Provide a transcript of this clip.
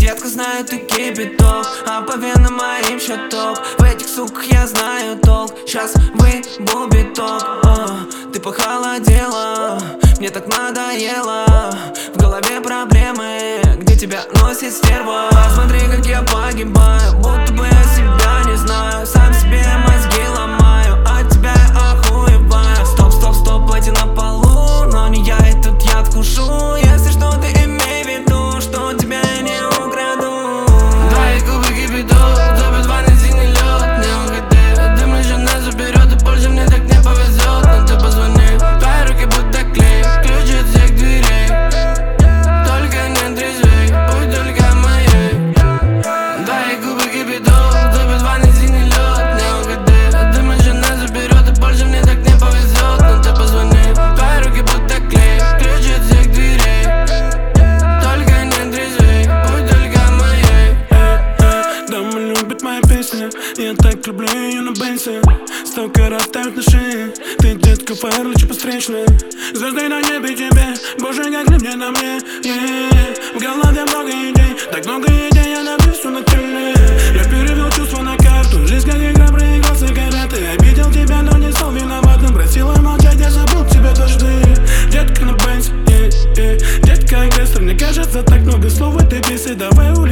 детка, знаю, ты кипяток, а по венам моим счетов. В этих суках я знаю толк, сейчас выебу биток. Ты похолодела, мне так надоело. В голове проблемы, где тебя носит стерва. Посмотри, как я погибаю, будто бы я себя не знаю. Сам себе мозги ломаю, от тебя я охуеваю. Стоп, стоп, стоп, платье на полу, но не я этот яд вкушу. Если что, ты имей в виду, что тебя я не украду. Твои губы кипяток, топят ванной синий лед. Не угадай, дым еще нас заберет, и больше мне так не повезет. Но ты позвони, твои руки будто клей, ключи от всех дверей. Только не трезвей, будь только моей. Твои губы кипяток, топят ванной синий лед. Не угадай, дым еще нас заберет, и больше мне так не повезет. Но ты позвони, твои руки будто клей, ключи от всех дверей. Только не трезвей, будь только моей. Дама любит мои песни, я так люблю ее на бенсе. Столько раз ставят на шее, ты, детка, фаер, лучше постречная. Звезды на небе тебе, боже, как мне на мне, В голове много идей, так много идей, я напишу на теле. Я перевел чувства на карту, жизнь как игра, проиграл сигареты. Обидел тебя, но не стал виноватым, просила молчать, я забыл тебя дожди. Детка на бенсе, детка агрессор, мне кажется, так много слов в этой песне, давай улетим.